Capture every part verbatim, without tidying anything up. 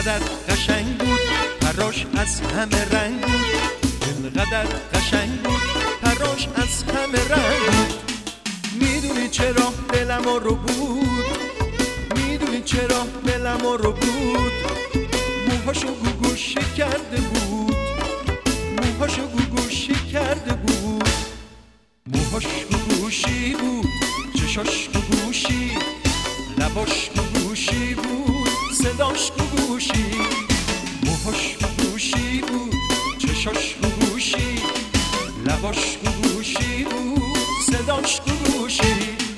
اینقدر قشنگ بود پراش از همه رنگ بود، اینقدر قشنگ بود پراش از همه رنگ بود. میدونی چرا دلم رو بود، میدونی چرا دلم رو بود، موهاشو گوگوشی کرده بود، موهاشو گوگوشی کرده بود. موهاش گوگوشی بود، چشاش گوگوشی، لباش گوگوشی بود، صداش گوگوشی. موهاش گوگوشی بود، چشاش گوگوشی، لباش گوگوشی بود، صداش گوگوشی.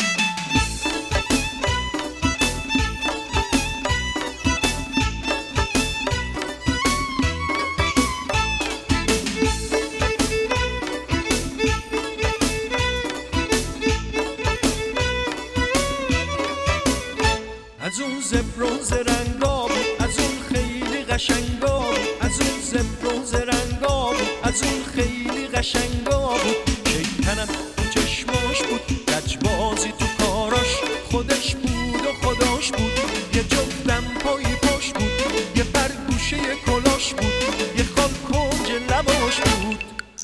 از اون زبر و زرنگا بود، از اون خیلی قشنگا بود، از اون زبر و زرنگا بود، از اون خیلی قشنگا بود. شیطنم تو چشماش بود، لجبازی تو کاراش، خودش بود و خداش بود. یه جفتم پای پاش بود، یه پر گوشه کلاش بود، یه خال کنج لباش بود.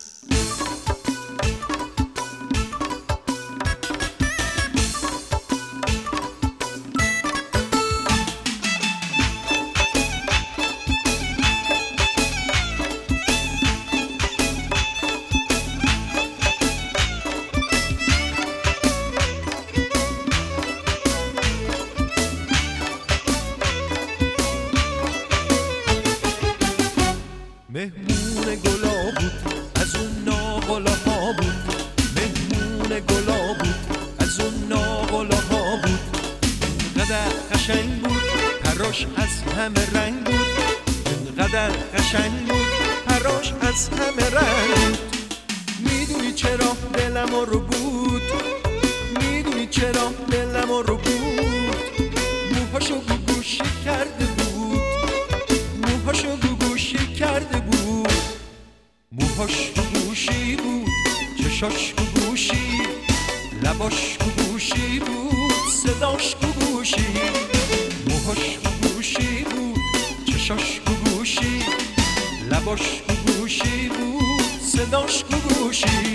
مهمون گلا بود، از اون ناقلاها بود، مهمون گلا بود، از اون ناقلاها بود. اینقدر قشنگ بود پراش از همه رنگ بود، اینقدر قشنگ بود پراش از همه رنگ بود. میدونی چرا دلم رو بود، میدونی چرا دلم رو بود، موهاشو گوگوشی کرده بود، موهاشو گوگوشی کرده بود. موهاش گوگوشی بود، چشاش گوگوشی، لباش گوگوشی بود، صداش گوگوشی. موهاش گوگوشی بود، چشاش گوگوشی، لباش گوگوشی بود، صداش گوگوشی.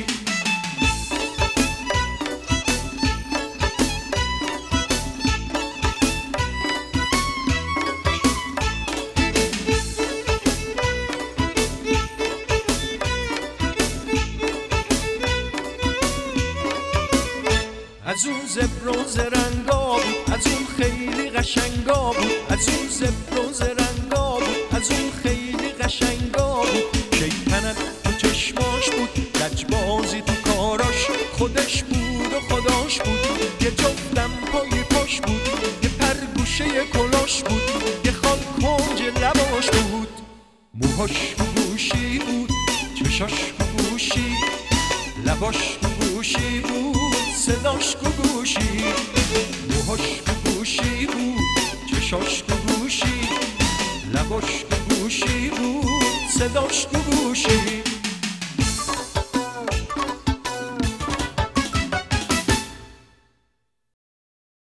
از اون زبر و زرنگا بود، از اون خیلی قشنگا بود، از اون زبر و زرنگا بود، از اون خیلی قشنگا بود. شیطنت تو چشماش بود، لجبازی تو کاراش، خودش بود و خداش بود. یه جفتم پای پاش بود، یه پر گوشه کلاش بود، یه خال کنج لباش بود. موهاش گوگوشی بود، چشاش گوگوشی، لباش گوگوشی بود، صداش گوگوشی. موهاش گوگوشی بود، چشاش گوگوشی، لباش گوگوشی بود، صداش گوگوشی.